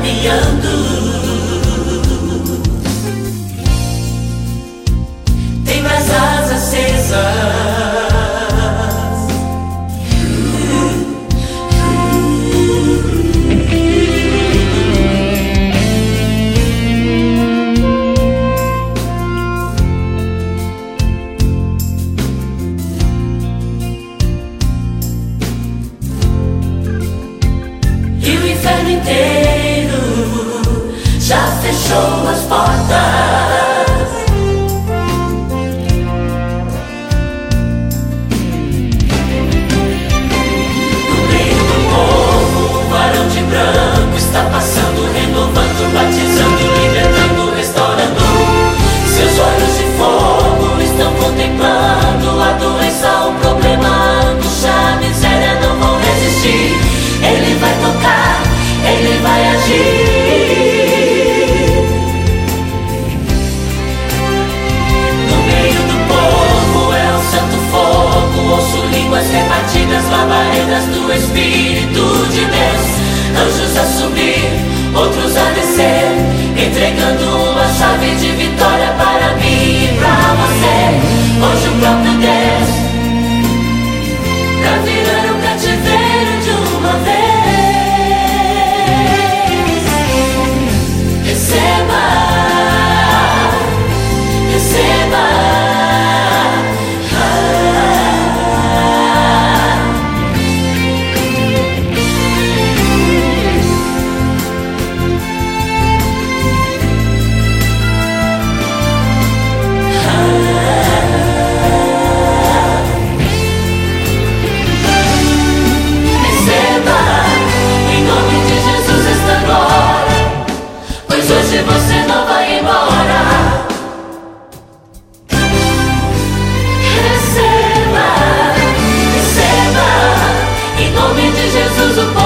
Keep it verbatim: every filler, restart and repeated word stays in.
caminhando. Tem brasas acesas. E o inferno inteiro já fechou as portas. No meio do povo, um varão de branco está passando, renovando, batizando, libertando, restaurando. Seus olhos de fogo estão contemplando a doença, o problema, a angústia, a miséria não vão resistir. Ele vai tocar, Ele vai agir. No meio do povo é o santo fogo. Ouço línguas repartidas, labaredas do Espírito de Deus. Anjos a subir, outros a descer, entregando uma chave de vitória para mim e para você. Hoje o próprio Deus pra virar o cativeiro de uma vez. Receba, receba. Ah. Receba, em nome de Jesus esta glória, pois hoje você não vai embora. Receba, receba, em nome de Jesus o